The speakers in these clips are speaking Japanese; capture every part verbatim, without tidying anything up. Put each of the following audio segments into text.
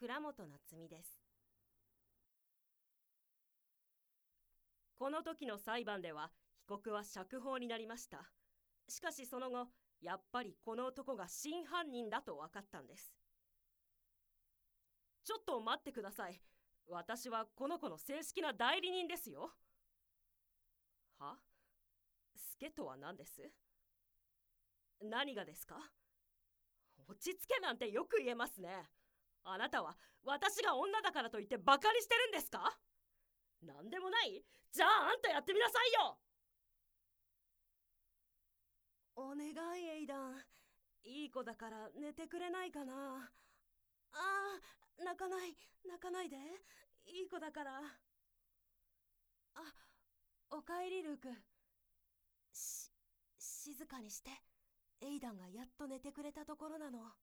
倉本夏美です。この時の裁判では被告は釈放になりました。しかしその後、やっぱりこの男が真犯人だと分かったんです。ちょっと待ってください。私はこの子の正式な代理人ですよ。は？スケとは何です？何がですか？落ち着けなんてよく言えますね。あなたは私が女だからと言ってバカにしてるんですか？なんでもない？じゃああんたやってみなさいよ。お願いエイダン、いい子だから寝てくれないかな。ああ、泣かない泣かないで、いい子だから。あ、おかえりルーク。し、静かにして。エイダンがやっと寝てくれたところなの。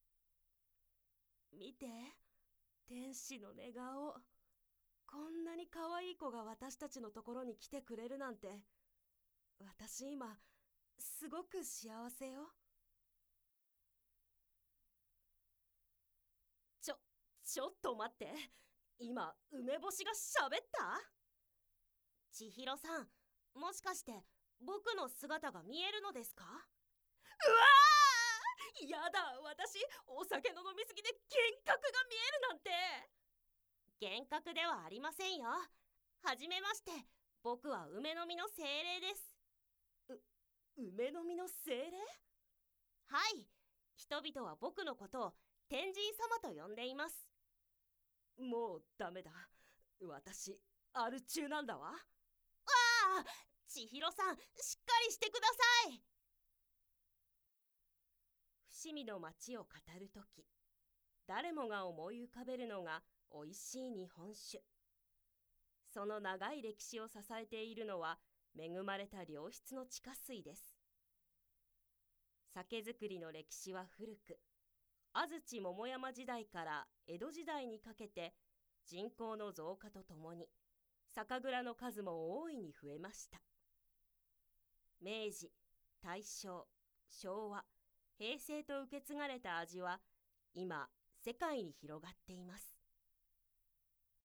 見て、天使の寝顔。こんなに可愛い子が私たちのところに来てくれるなんて、私今すごく幸せよ。ちょ、ちょっと待って。今、梅干しが喋った？千尋さん、もしかして僕の姿が見えるのですか？うわー！やだ、私、お酒の飲みすぎで幻覚が見えるなんて。幻覚ではありませんよ。はじめまして、僕は梅の実の精霊です。う、梅の実の精霊？はい、人々は僕のことを天神様と呼んでいます。もうダメだ。私、アル中なんだわ。ああ、千尋さん、しっかりしてください。伏見の町を語るとき、誰もが思い浮かべるのがおいしい日本酒。その長い歴史を支えているのは恵まれた良質の地下水です。酒造りの歴史は古く、安土桃山時代から江戸時代にかけて人口の増加とともに酒蔵の数も大いに増えました。明治、大正、昭和、平成と受け継がれた味は今世界に広がっています。